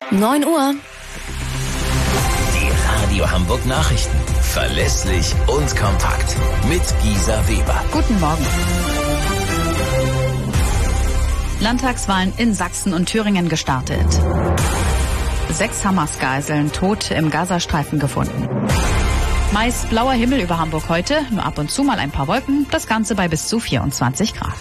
9 Uhr. Die Radio Hamburg Nachrichten. Verlässlich und kompakt. Mit Gisa Weber. Guten Morgen. Landtagswahlen in Sachsen und Thüringen gestartet. 6 Hamas-Geiseln tot im Gazastreifen gefunden. Meist blauer Himmel über Hamburg heute, nur ab und zu mal ein paar Wolken, das Ganze bei bis zu 24 Grad.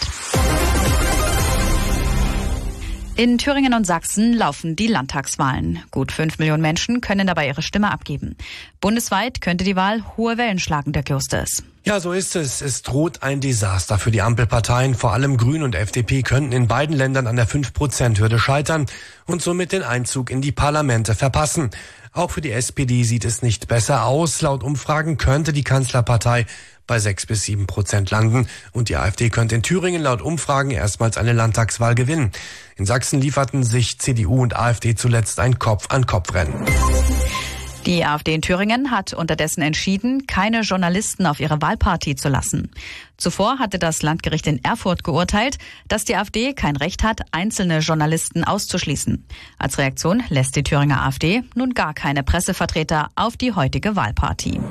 In Thüringen und Sachsen laufen die Landtagswahlen. Gut 5 Millionen Menschen können dabei ihre Stimme abgeben. Bundesweit könnte die Wahl hohe Wellen schlagen, Dirk Justus. Ja, so ist es. Es droht ein Desaster für die Ampelparteien. Vor allem Grün und FDP könnten in beiden Ländern an der 5%-Hürde scheitern und somit den Einzug in die Parlamente verpassen. Auch für die SPD sieht es nicht besser aus. Laut Umfragen könnte die Kanzlerpartei bei 6-7% landen. Und die AfD könnte in Thüringen laut Umfragen erstmals eine Landtagswahl gewinnen. In Sachsen lieferten sich CDU und AfD zuletzt ein Kopf-an-Kopf-Rennen. Die AfD in Thüringen hat unterdessen entschieden, keine Journalisten auf ihre Wahlparty zu lassen. Zuvor hatte das Landgericht in Erfurt geurteilt, dass die AfD kein Recht hat, einzelne Journalisten auszuschließen. Als Reaktion lässt die Thüringer AfD nun gar keine Pressevertreter auf die heutige Wahlparty.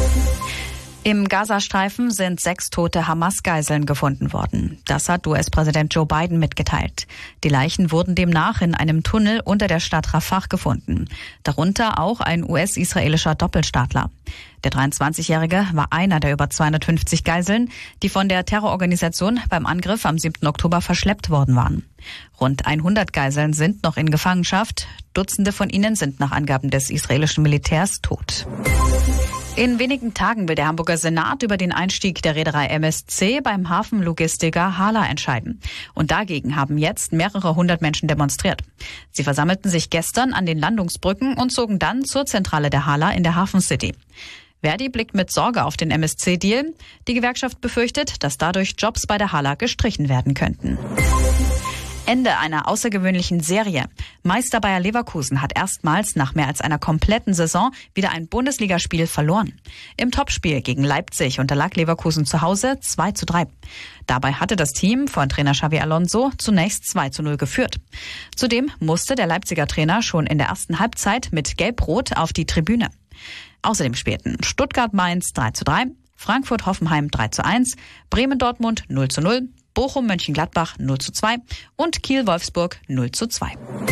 Im Gazastreifen sind 6 tote Hamas-Geiseln gefunden worden. Das hat US-Präsident Joe Biden mitgeteilt. Die Leichen wurden demnach in einem Tunnel unter der Stadt Rafah gefunden. Darunter auch ein US-israelischer Doppelstaatler. Der 23-Jährige war einer der über 250 Geiseln, die von der Terrororganisation beim Angriff am 7. Oktober verschleppt worden waren. Rund 100 Geiseln sind noch in Gefangenschaft. Dutzende von ihnen sind nach Angaben des israelischen Militärs tot. In wenigen Tagen will der Hamburger Senat über den Einstieg der Reederei MSC beim Hafenlogistiker HHLA entscheiden. Und dagegen haben jetzt mehrere hundert Menschen demonstriert. Sie versammelten sich gestern an den Landungsbrücken und zogen dann zur Zentrale der HHLA in der Hafen City. Verdi blickt mit Sorge auf den MSC-Deal. Die Gewerkschaft befürchtet, dass dadurch Jobs bei der HHLA gestrichen werden könnten. Ende einer außergewöhnlichen Serie. Meister Bayer Leverkusen hat erstmals nach mehr als einer kompletten Saison wieder ein Bundesligaspiel verloren. Im Topspiel gegen Leipzig unterlag Leverkusen zu Hause 2:3. Dabei hatte das Team von Trainer Xabi Alonso zunächst 2:0 geführt. Zudem musste der Leipziger Trainer schon in der ersten Halbzeit mit Gelb-Rot auf die Tribüne. Außerdem spielten Stuttgart-Mainz 3:3, Frankfurt-Hoffenheim 3:1, Bremen-Dortmund 0:0, Bochum-Mönchengladbach 0:2 und Kiel-Wolfsburg 0:2.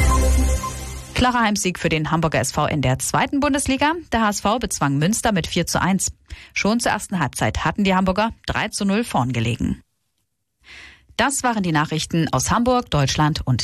Klarer Heimsieg für den Hamburger SV in der 2. Bundesliga. Der HSV bezwang Münster mit 4:1. Schon zur ersten Halbzeit hatten die Hamburger 3:0 vorn gelegen. Das waren die Nachrichten aus Hamburg, Deutschland und